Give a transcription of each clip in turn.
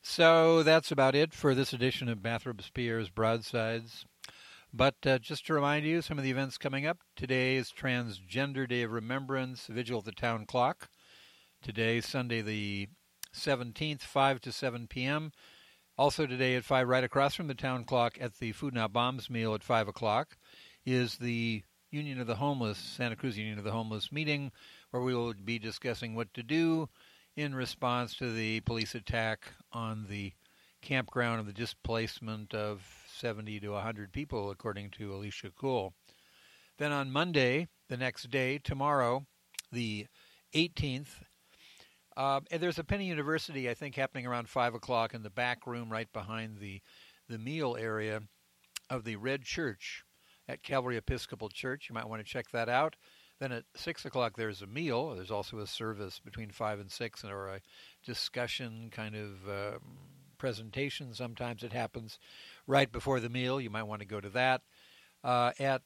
So that's about it for this edition of Bathrop Spear's Broadsides. But just to remind you, some of the events coming up. Today is Transgender Day of Remembrance, Vigil at the Town Clock. Today, Sunday the 17th, 5 to 7 p.m. Also today at 5, right across from the Town Clock at the Food Not Bombs meal at 5 o'clock, is the Union of the Homeless, Santa Cruz Union of the Homeless meeting, where we will be discussing what to do in response to the police attack on the campground and the displacement of 70 to 100 people, according to Alicia Kuhl. Then on Monday, the next day, tomorrow, the 18th, there's a Penny University, I think, happening around 5 o'clock in the back room right behind the meal area of the Red Church at Calvary Episcopal Church. You might want to check that out. Then at 6 o'clock, there's a meal. There's also a service between 5 and 6, or a discussion kind of presentation. Sometimes it happens right before the meal. You might want to go to that. At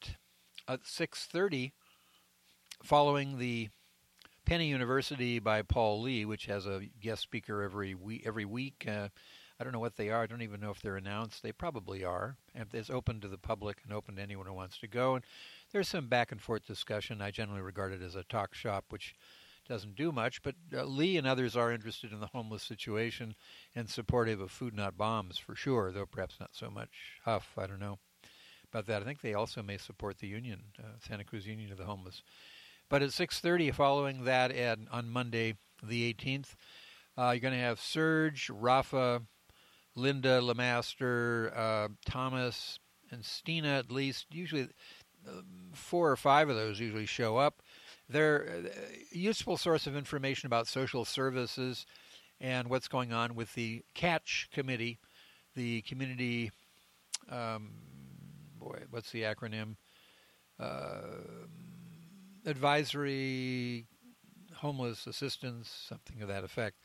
6:30, following the Penny University by Paul Lee, which has a guest speaker every week. I don't know what they are. I don't even know if they're announced. They probably are. And it's open to the public and open to anyone who wants to go. And there's some back and forth discussion. I generally regard it as a talk shop, which doesn't do much. But Lee and others are interested in the homeless situation and supportive of Food Not Bombs for sure, though perhaps not so much Huff. I don't know about that. I think they also may support the union, Santa Cruz Union of the Homeless. But at 6:30, following that, on Monday, the 18th, you're going to have Serge, Rafa, Linda, Lemaster, Thomas, and Stina, at least. Usually 4 or 5 of those usually show up. They're a useful source of information about social services and what's going on with the CATCH committee, the community, what's the acronym? Advisory Homeless Assistance, something to that effect.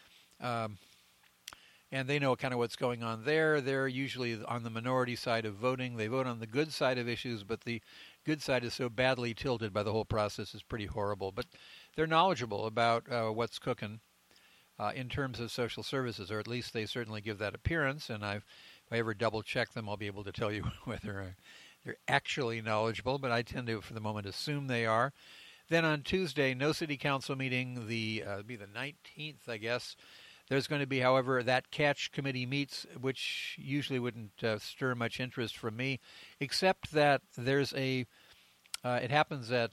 And they know kind of what's going on there. They're usually on the minority side of voting. They vote on the good side of issues, but the good side is so badly tilted by the whole process, it's pretty horrible. But they're knowledgeable about what's cooking in terms of social services, or at least they certainly give that appearance. And if I ever double-check them, I'll be able to tell you whether they're actually knowledgeable, but I tend to, for the moment, assume they are. Then on Tuesday, no city council meeting, be the 19th, I guess. There's going to be, however, that CATCH committee meets, which usually wouldn't stir much interest from me, except that there's it happens at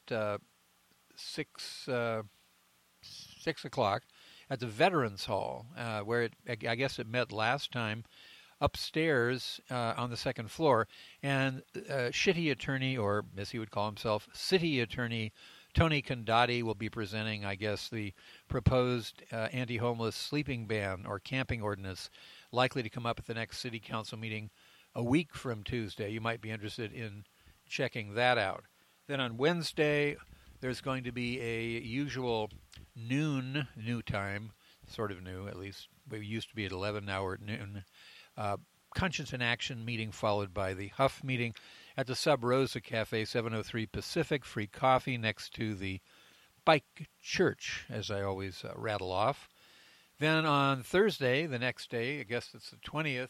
6 o'clock at the Veterans Hall, where I guess it met last time, upstairs on the second floor. And shitty attorney, or as he would call himself, city attorney, Tony Condotti will be presenting, I guess, the proposed anti-homeless sleeping ban or camping ordinance likely to come up at the next city council meeting a week from Tuesday. You might be interested in checking that out. Then on Wednesday, there's going to be a usual new time, sort of new at least. We used to be at 11, now we're at noon. Conscience in Action meeting followed by the Huff meeting at the Sub Rosa Cafe, 703 Pacific, free coffee next to the Bike Church, as I always rattle off. Then on Thursday, the next day, I guess it's the 20th.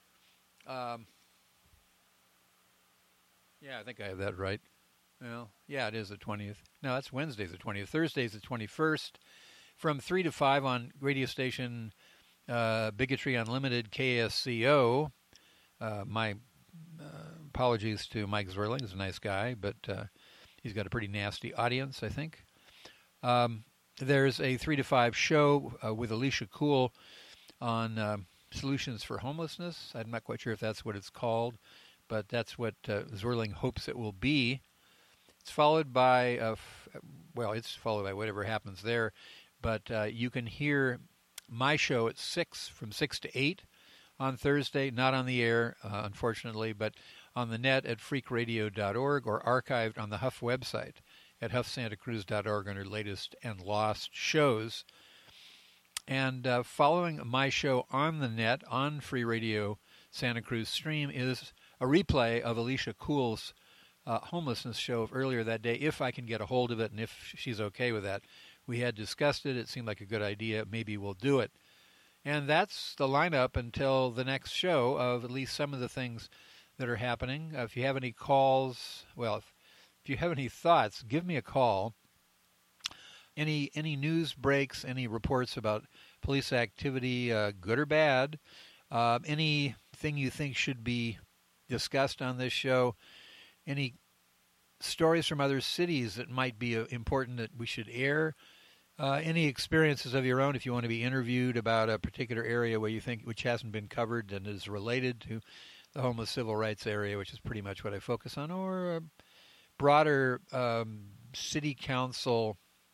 Yeah, I think I have that right. Well, yeah, it is the 20th. No, that's Wednesday's the 20th. Thursday's the 21st. From 3 to 5 on radio station Bigotry Unlimited, KSCO. My apologies to Mike Zwerling. He's a nice guy, but he's got a pretty nasty audience, I think. There's a 3 to 5 show with Alicia Kuhl on solutions for homelessness. I'm not quite sure if that's what it's called, but that's what Zwerling hopes it will be. It's followed by, it's followed by whatever happens there, but you can hear my show at 6, from 6 to 8 on Thursday, not on the air, unfortunately, but on the net at freakradio.org or archived on the Huff website at huffsantacruz.org under latest and lost shows. And following my show on the net, on Free Radio Santa Cruz stream, is a replay of Alicia Kuhl's homelessness show of earlier that day, if I can get a hold of it and if she's okay with that. We had discussed it. It seemed like a good idea. Maybe we'll do it. And that's the lineup until the next show of at least some of the things that are happening. If you have any calls, well, if you have any thoughts, give me a call. Any news breaks, any reports about police activity, good or bad, anything you think should be discussed on this show, any stories from other cities that might be important that we should air, any experiences of your own if you want to be interviewed about a particular area where you think which hasn't been covered and is related to the homeless civil rights area, which is pretty much what I focus on, or a broader city council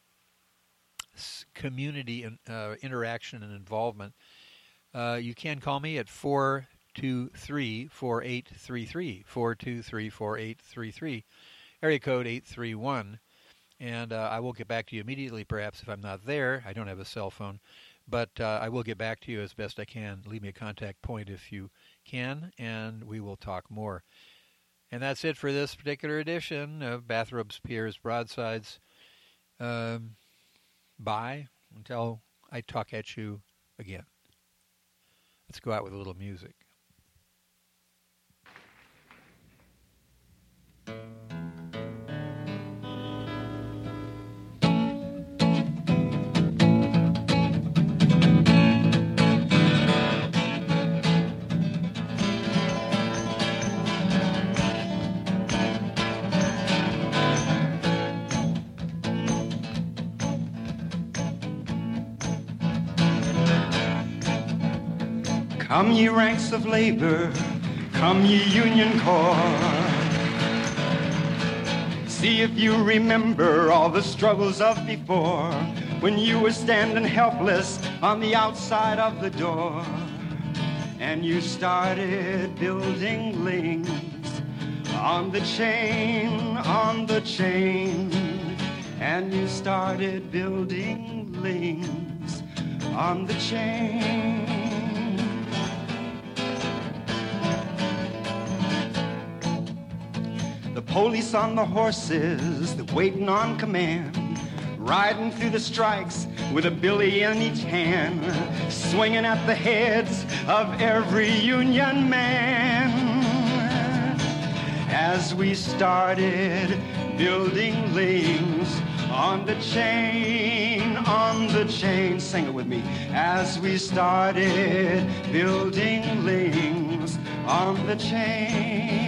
community interaction and involvement. You can call me at 423-4833, 423-4833, area code 831. And I will get back to you immediately, perhaps, if I'm not there. I don't have a cell phone. But I will get back to you as best I can. Leave me a contact point if you can, and we will talk more. And that's it for this particular edition of Bathrobes, Piers, Broadsides. Bye until I talk at you again. Let's go out with a little music. Come ye ranks of labor, come ye union corps. See if you remember all the struggles of before, when you were standing helpless on the outside of the door, and you started building links on the chain, and you started building links on the chain. Police on the horses, they're waiting on command, riding through the strikes with a billy in each hand, swinging at the heads of every union man. As we started building links on the chain, sing it with me. As we started building links on the chain.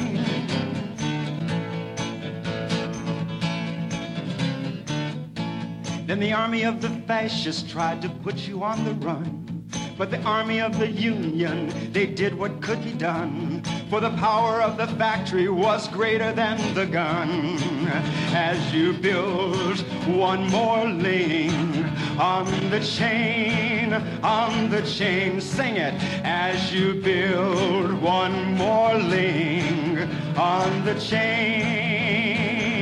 Then the army of the fascists tried to put you on the run. But the army of the union, they did what could be done. For the power of the factory was greater than the gun. As you build one more link on the chain, sing it. As you build one more link on the chain.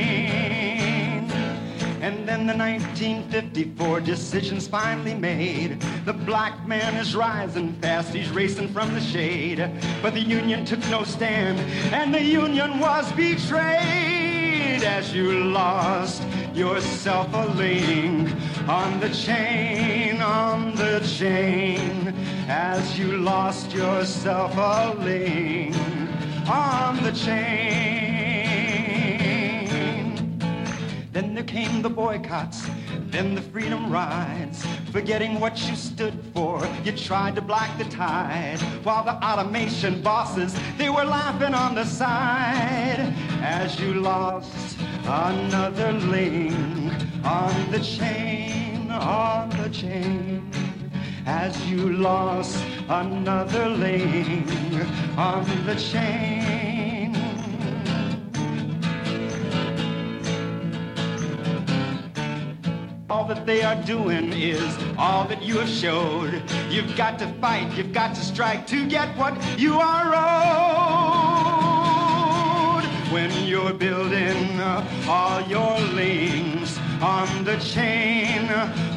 And then the 1954 decision's finally made. The black man is rising fast, he's racing from the shade. But the union took no stand, and the union was betrayed. As you lost yourself a link on the chain, as you lost yourself a link on the chain. Then there came the boycotts, then the freedom rides. Forgetting what you stood for, you tried to black the tide. While the automation bosses, they were laughing on the side. As you lost another link on the chain, As you lost another link on the chain. All that they are doing is all that you have showed. You've got to fight, you've got to strike to get what you are owed. When you're building all your links on the chain,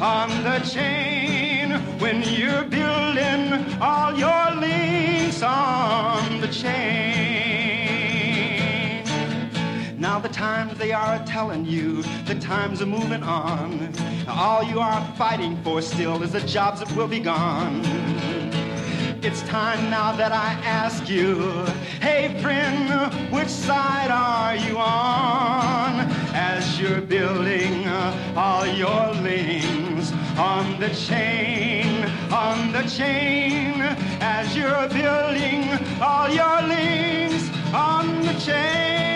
when you're building all your links on the chain. Now the times they are telling you the times are moving on. All you are fighting for still is the jobs that will be gone. It's time now that I ask you, hey friend, which side are you on? As you're building all your links on the chain, as you're building all your links on the chain.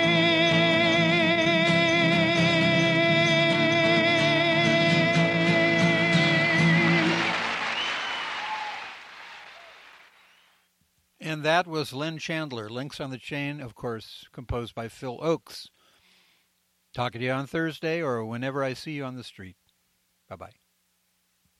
And that was Lynn Chandler, Links on the Chain, of course, composed by Phil Ochs. Talking to you on Thursday or whenever I see you on the street. Bye-bye.